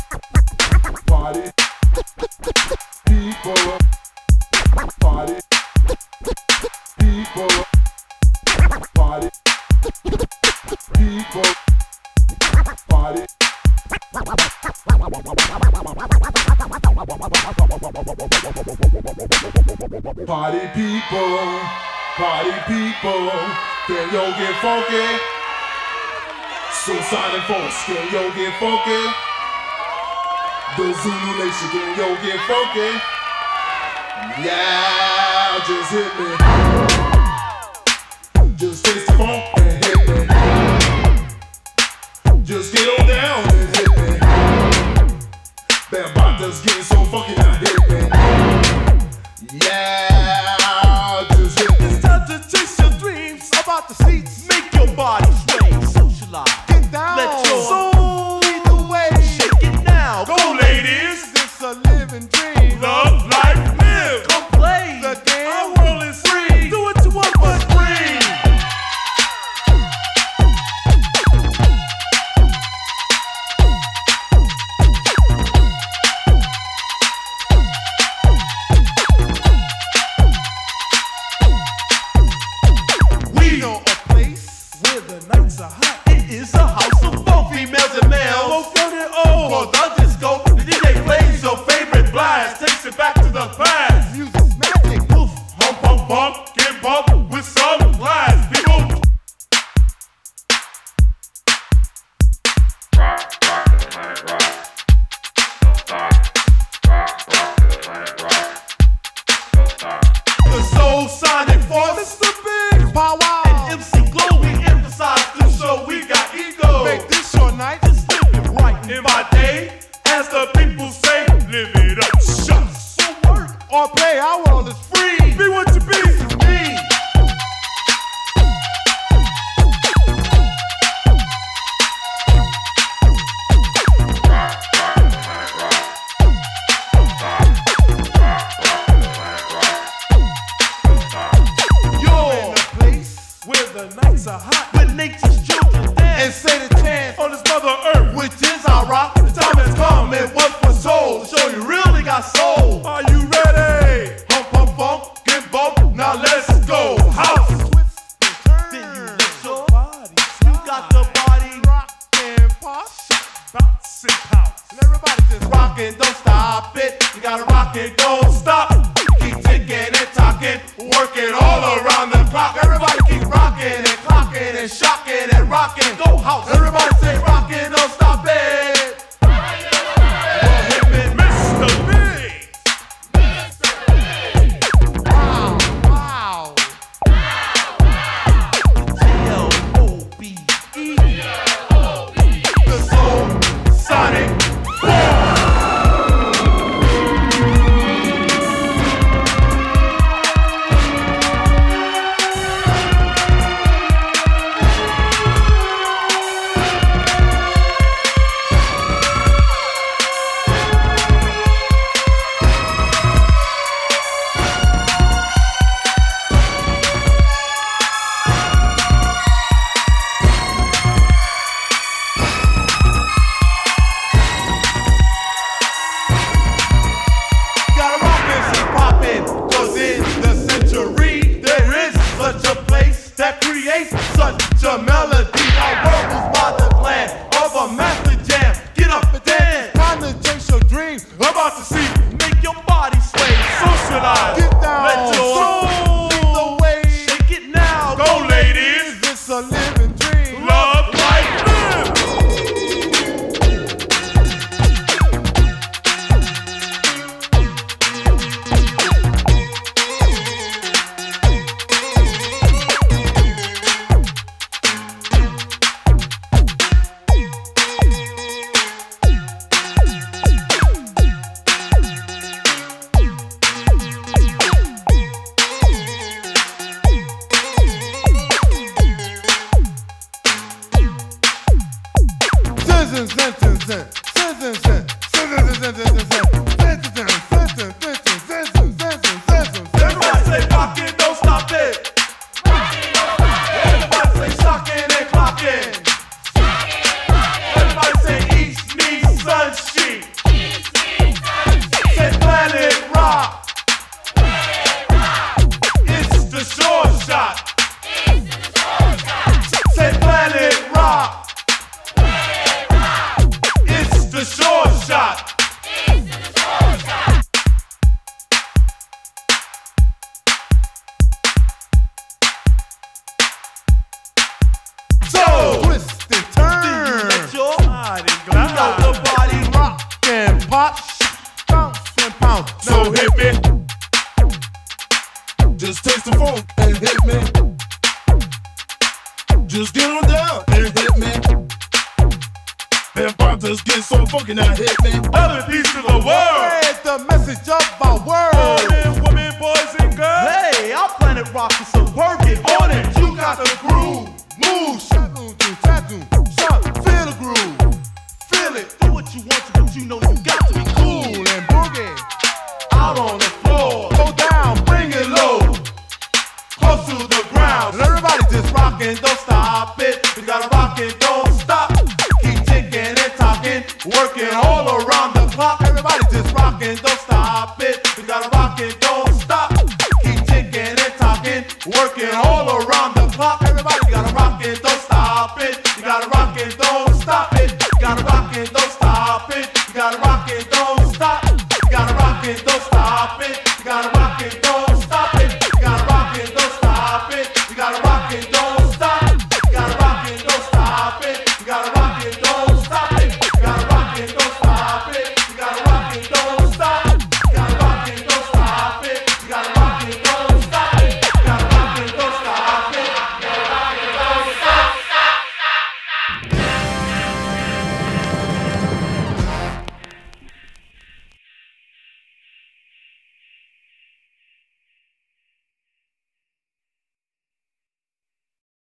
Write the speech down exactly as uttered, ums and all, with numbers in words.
Party people, party people, party people, party. Party people, party people, can yo get funky? Soulsonic folks, can yo get funky? The Zulu Nation, can yo get funky? Yeah, just hit me. Just taste the funk and hit me. Just get on down and hit me. Bambaata's getting so funky now, hit me. Yeah, just hit me. It's time to chase your dreams about the seats. Make your body sway, socialize. Get down. Let your soul lead the way. Shake it now. Go, Go ladies. It's a living dream. Love, life, live. Come play the game. Our world is free. Do what you want, but free. It's a house of both females and males. Both young and old. For the disco, the D J plays your favorite blast. Takes it back to the past. Music's magic. Poof. Hump, hump, bump. Get bumped with some blast. People. Rock, rock to the planet rock. Don't stop. Rock, rock to the planet rock. Don't stop. The Soulsonic Force. Mister Big Power. And M C Glow, we emphasize the show. We got ego. Make this your night. Just live it right. In my day, as the people say, live it up. Shut. So work or play. Our world is free. Be what you be. Me. Rock, rock to the planet rock. Don't stop. Rock, rock to the planet rock. Don't stop. You're in a place where the nights are hot, where nature's children dance and say the chant on this mother earth, which is our rock. The time has come and what for soul to show you really got soul. Are you ready? Hump, hump, bump, get bumped. Now let's go. House. Twist and turn. Then you let your body. You got the body rock and pop, bounce and pounce. And everybody just rock and don't stop it. You gotta rock and don't stop. Keep ticking and talking, working all around the clock. Everybody keep rocking and clocking and shocking and rocking. Go house. Everybody say rocking, don't stop it. Well, hit me, Mister Big. Wow, wow. G L O B E. The Soulsonic Force. Such a melody, our world is by the plan of a master jam. Get up and dance, time to chase your dreams. About to see, make your body sway, socialize. Get down, let your soul lead the way. Shake it now, go ladies. It's a living dream. Love, life, live. Everybody say rockin', don't stop it. Everybody say shockin' and clockin'. Everybody say east meets sun sheet. about to get so funky now, hit me. Love and peace to the world. Spread the message of my word. Men, women, boys, and girls. Hey, our planet rock is so work it on it. You got the groove. Move, shadow, do, tattoo, shut, feel the groove. Feel it. Do what you want to, but you know you got to be cool and boogie. Out on the floor. Go down, bring it low. Close to the ground. And everybody just rockin', don't stop it. We gotta rock it, don't stop. Keep ticking and talking, working all around the clock. Everybody just rockin', don't stop it. We gotta rock it, don't stop. Keep ticking and talking, working all around the clock. Everybody gotta rock it, don't stop it. You gotta rock it, don't stop it. You gotta rock it, don't stop it. You gotta rock it, don't stop. You gotta rock it, don't stop it. You gotta rock it, don't stop it. You gotta rock it, don't stop it. You gotta rock it.